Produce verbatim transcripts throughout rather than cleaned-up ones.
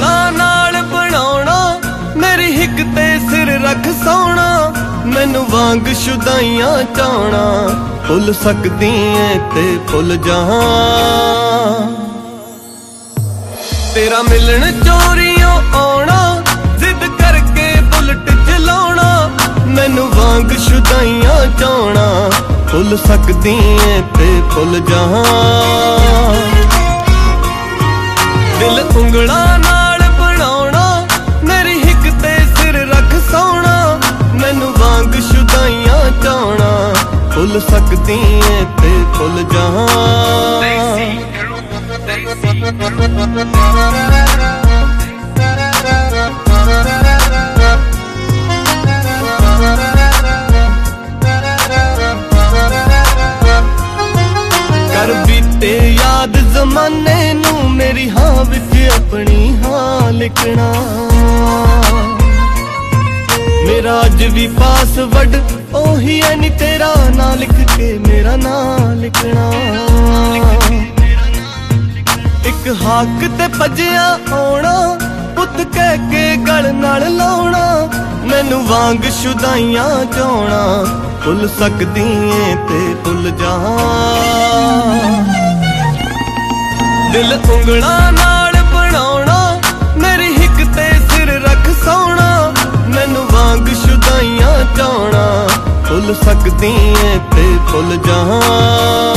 ਉਂਗਲਾਂ ਨਾਲ ਬਣਾਉਣਾ, ਮੇਰੀ ਹਿੱਕ ਤੇ ਸਿਰ ਰੱਖ ਸੋਣਾ, ਮੈਨੂੰ ਵਾਂਗ ਸ਼ੁਦਾਈਆਂ ਚਾਹਣਾ, ਭੁੱਲ ਸਕਦੀ ਏ ਤੇ ਭੁੱਲ ਜਾਵਾਂ। ਤੇਰਾ ਮਿਲਣ ਚੋਰੀਓਂ ਆਉਣਾ, ਜ਼ਿੱਦ ਕਰਕੇ ਬੁਲਟ ਚਲਾਉਣਾ, ਮੈਨੂੰ ਵਾਂਗ ਸ਼ੁਦਾਈਆਂ ਚਾਹਣਾ, ਭੁੱਲ ਸਕਦੀ ਏ ਤੇ ਭੁੱਲ ਜਾਵਾਂ। ਦਿਲ ਉਂਗਲਾਂ ਨਾਲ ਬਣਾਉਣਾ, ਮੇਰੀ ਹਿੱਕ ਤੇ ਸਿਰ ਰੱਖ ਸੋਣਾ, ਮੈਨੂੰ ਵਾਂਗ ਸ਼ੁਦਾਈਆਂ ਚਾਹਣਾ, ਭੁੱਲ ਸਕਦੀ ਏ ਤੇ ਭੁੱਲ ਜਾਵਾਂ। ਕਰ ਬੀਤੇ ਯਾਦ ਜ਼ਮਾਨੇ ਨੂੰ, ਮੇਰੀ ਹਾਂ ਵਿੱਚ ਆਪਣੀ ਹਾਂ ਲਿਖਣਾ, ਮੇਰਾ ਅੱਜ ਵੀ ਪਾਸਵਰਡ ਉਹੀ ਐ ਨੀ, ਤੇਰਾ ਨਾਂ ਲਿਖ ਕੇ ਮੇਰਾ ਨਾਂ ਲਿਖਣਾ। ਇੱਕ ਹੱਕ ਤੇ ਭੱਜਿਆ ਆਉਣਾ, ਪੁੱਤ ਕਹਿ ਕੇ ਗਲ ਨਾਲ ਲਾਉਣਾ, ਮੈਨੂੰ ਵਾਂਗ ਸ਼ੁਦਾਈਆਂ ਚਾਹਣਾ, ਭੁੱਲ ਸਕਦੀ ਏ ਤੇ ਭੁੱਲ ਜਾਵਾਂ। ਦਿਲ ਉਂਗਲਾਂ ਨਾਲ ਬਣਾਉਣਾ, ਮੇਰੀ ਹਿੱਕ ਤੇ ਸਿਰ ਰੱਖ ਸੋਣਾ, ਮੈਨੂੰ ਵਾਂਗ ਸ਼ੁਦਾਈਆਂ ਚਾਹਣਾ, ਭੁੱਲ ਸਕਦੀ ਏ ਤੇ ਭੁੱਲ ਜਾਵਾਂ।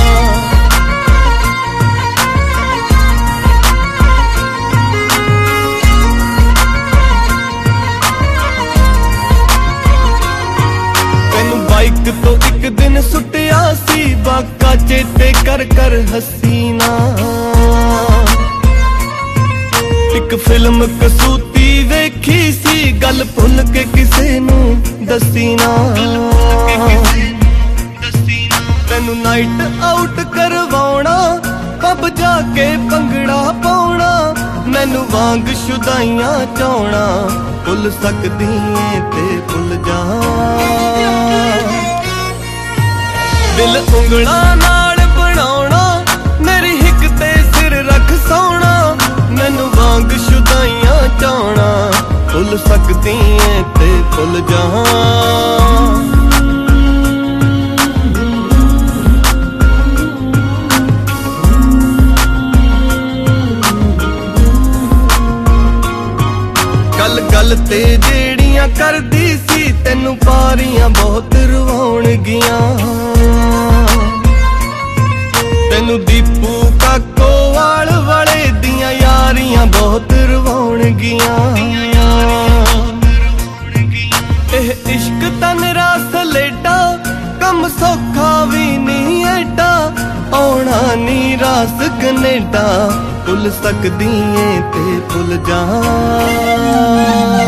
ਬਾਈਕ ਤੋਂ ਇੱਕ ਦਿਨ ਸੁੱਟਿਆ ਸੀ, ਬਾਕਾ ਚੇਤੇ ਕਰ ਕਰ ਹਸੀਨਾ, ਇੱਕ ਫਿਲਮ ਕਸੂਤੀ ਵੇਖੀ ਸੀ, ਗੱਲ ਭੁੱਲ ਕੇ ਕਿਸੇ ਨੂੰ ਦੱਸੀ ਨਾ। ਤੈਨੂੰ ਨਾਈਟ ਆਊਟ ਕਰਵਾਉਣਾ, ਪੱਬ ਜਾ ਕੇ ਭੰਗੜਾ ਪਾਉਣਾ, ਮੈਨੂੰ ਵਾਂਗ ਸ਼ੁਦਾਈਆਂ ਚਾਹਣਾ, ਭੁੱਲ ਸਕਦੀ ਏ ਤੇ ਭੁੱਲ ਜਾਵਾਂ। ਦਿਲ ਉਂਗਲਾਂ ਨਾਲ ਬਣਾਉਣਾ, ਮੇਰੀ ਹਿੱਕ ਤੇ ਸਿਰ ਰੱਖ ਸੋਣਾ, ਮੈਨੂੰ ਵਾਂਗ ਸ਼ੁਦਾਈਆਂ ਚਾਹਣਾ, ਭੁੱਲ ਸਕਦੀ ਏ ਤੇ ਭੁੱਲ ਜਾਵਾਂ। ਗੱਲ ਗੱਲ ਤੇ ਜਿਹੜੀਆਂ ਕਰਦੀ ਸੀ, ਤੈਨੂੰ ਪਾਰੀਆਂ ਬਹੁਤ ਰਵਾਉਣਗੀਆਂ, ਤੈਨੂੰ ਦੀਪੂ ਕਾਕੋਵਾਲ ਵਾਲੇ ਦੀਆਂ ਯਾਰੀਆਂ ਬਹੁਤ ਰਵਾਉਣਗੀਆਂ। ਇਹ ਇਸ਼ਕ ਤਾਂ ਨਿਰਾ ਸਲੇਡਾ, ਕੰਮ ਸੌਖਾ ਵੀ ਨਹੀਂ ਐਡਾ, ਆਉਣਾ ਨੀ ਰਾਸ ਕਨੇਡਾ, ਭੁੱਲ ਸਕਦੀ ਏ ਤੇ ਭੁੱਲ ਜਾਵਾਂ।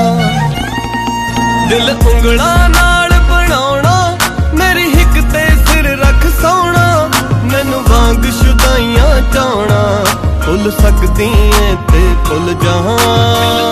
ਦਿਲ ਉਂਗਲਾਂ ਨਾਲ ਬਣਾਉਣਾ, ਮੇਰੀ ਹਿੱਕ ਤੇ ਸਿਰ ਰੱਖ ਸੋਣਾ, ਮੈਨੂੰ ਵਾਂਗ ਸ਼ੁਦਾਈਆਂ ਚਾਹਣਾ, ਭੁੱਲ ਸਕਦੀ ਏ ਤੇ ਭੁੱਲ ਜਾਵਾਂ।